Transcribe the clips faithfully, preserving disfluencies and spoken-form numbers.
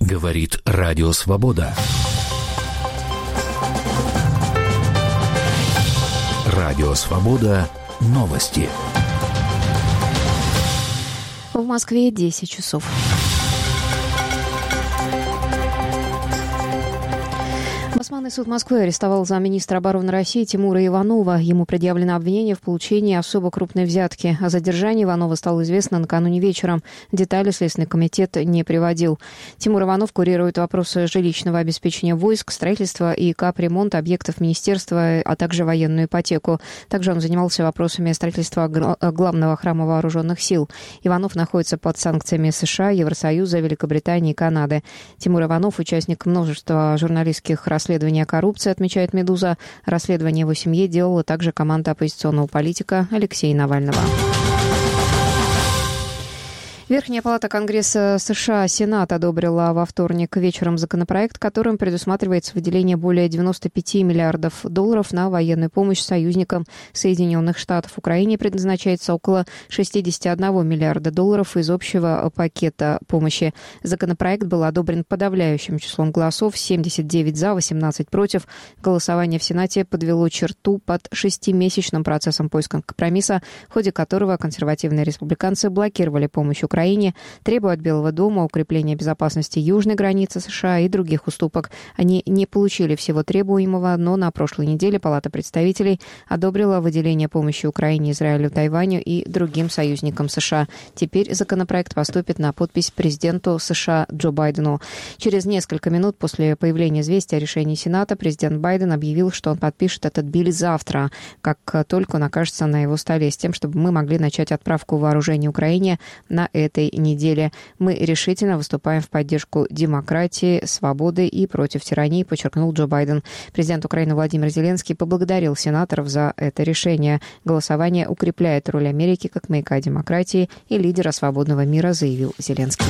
Говорит Радио Свобода. Радио Свобода. Новости. В Москве десять часов. Басманный суд Москвы арестовал замминистра обороны России Тимура Иванова. Ему предъявлено обвинение в получении особо крупной взятки. О задержании Иванова стало известно накануне вечером. Детали Следственный комитет не приводил. Тимур Иванов курирует вопросы жилищного обеспечения войск, строительства и капремонта объектов министерства, а также военную ипотеку. Также он занимался вопросами строительства главного храма вооруженных сил. Иванов находится под санкциями США, Евросоюза, Великобритании и Канады. Тимур Иванов – участник множества журналистских расследований о коррупции, отмечает «Медуза». Расследование его семье делала также команда оппозиционного политика Алексея Навального. Верхняя палата Конгресса США, Сенат, одобрила во вторник вечером законопроект, которым предусматривается выделение более девяносто пять миллиардов долларов на военную помощь союзникам Соединенных Штатов. Украине предназначается около шестьдесят один миллиарда долларов из общего пакета помощи. Законопроект был одобрен подавляющим числом голосов, семьдесят девять за, восемнадцать против. Голосование в Сенате подвело черту под шестимесячным процессом поиска компромисса, в ходе которого консервативные республиканцы блокировали помощь Украине, Украине, требуя от Белого дома укрепления безопасности южной границы США и других уступок. Они не получили всего требуемого, но на прошлой неделе Палата представителей одобрила выделение помощи Украине, Израилю, Тайваню и другим союзникам США. Теперь законопроект поступит на подпись президенту США Джо Байдену. Через несколько минут после появления известия о решении Сената президент Байден объявил, что он подпишет этот билл завтра, как только он окажется на его столе, с тем, чтобы мы могли начать отправку вооружений Украине на это этой неделе. Мы решительно выступаем в поддержку демократии, свободы и против тирании, подчеркнул Джо Байден. Президент Украины Владимир Зеленский поблагодарил сенаторов за это решение. Голосование укрепляет роль Америки как маяка демократии и лидера свободного мира, заявил Зеленский.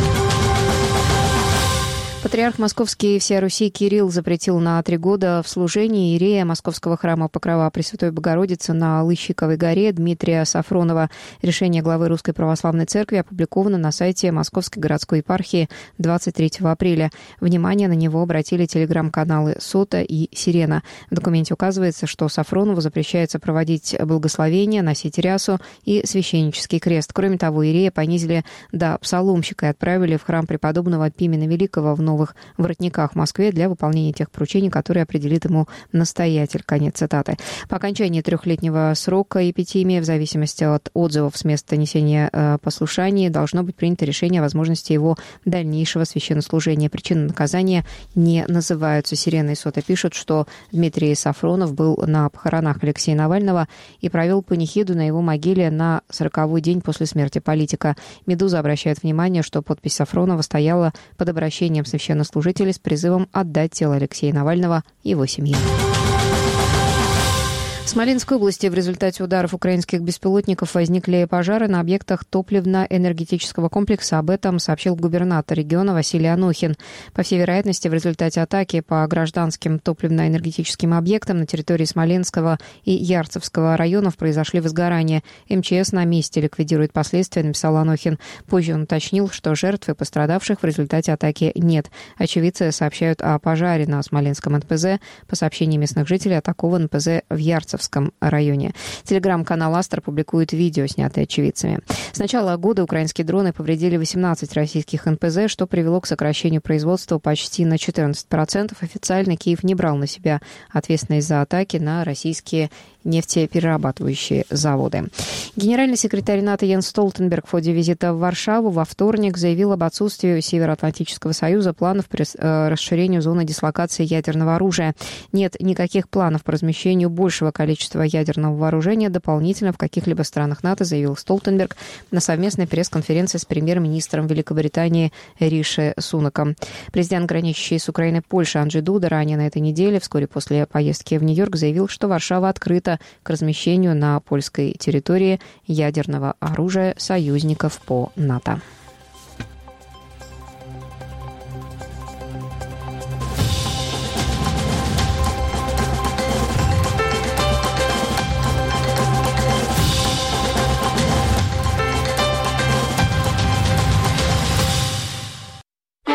Патриарх Московский и всея Руси Кирилл запретил на три года в служении иерея Московского храма Покрова Пресвятой Богородицы на Лыщиковой горе Дмитрия Сафронова. Решение главы Русской Православной Церкви опубликовано на сайте Московской городской епархии двадцать третьего апреля. Внимание на него обратили телеграм-каналы «Сота» и «Сирена». В документе указывается, что Сафронову запрещается проводить благословение, носить рясу и священнический крест. Кроме того, иерея понизили до псаломщика и отправили в храм преподобного Пимена Великого в Новых Воротниках в Москве для выполнения тех поручений, которые определит ему настоятель. Конец цитаты. По окончании трехлетнего срока эпитимии, в зависимости от отзывов с места несения э, послушания, должно быть принято решение о возможности его дальнейшего священнослужения. Причины наказания не называются. «Сирена» и «Сота» пишут, что Дмитрий Сафронов был на похоронах Алексея Навального и провел панихиду на его могиле на сороковой день после смерти политика. «Медуза» обращает внимание, что подпись Сафронова стояла под обращением священнослужителей с призывом отдать тело Алексея Навального его семье. В Смоленской области в результате ударов украинских беспилотников возникли пожары на объектах топливно-энергетического комплекса. Об этом сообщил губернатор региона Василий Анохин. По всей вероятности, в результате атаки по гражданским топливно-энергетическим объектам на территории Смоленского и Ярцевского районов произошли возгорания. эм че эс на месте ликвидирует последствия, написал Анохин. Позже он уточнил, что жертв и пострадавших в результате атаки нет. Очевидцы сообщают о пожаре на Смоленском эн пэ зэ. По сообщениям местных жителей, атакован эн пэ зэ в Ярцевском районе. Телеграм-канал «Астра» публикует видео, снятое очевидцами. С начала года украинские дроны повредили восемнадцать российских эн пэ зэ, что привело к сокращению производства почти на четырнадцать процентов. Официально Киев не брал на себя ответственность за атаки на российские нефтеперерабатывающие заводы. Генеральный секретарь НАТО Йенс Столтенберг в ходе визита в Варшаву во вторник заявил об отсутствии у Североатлантического союза планов по расширению зоны дислокации ядерного оружия. Нет никаких планов по размещению большего количества ядерного вооружения дополнительно в каких-либо странах НАТО, заявил Столтенберг на совместной пресс-конференции с премьер-министром Великобритании Риши Сунаком. Президент, граничащий с Украиной Польши Анджей Дуда, ранее на этой неделе, вскоре после поездки в Нью-Йорк, заявил, что Варшава открыта к размещению на польской территории ядерного оружия союзников по НАТО.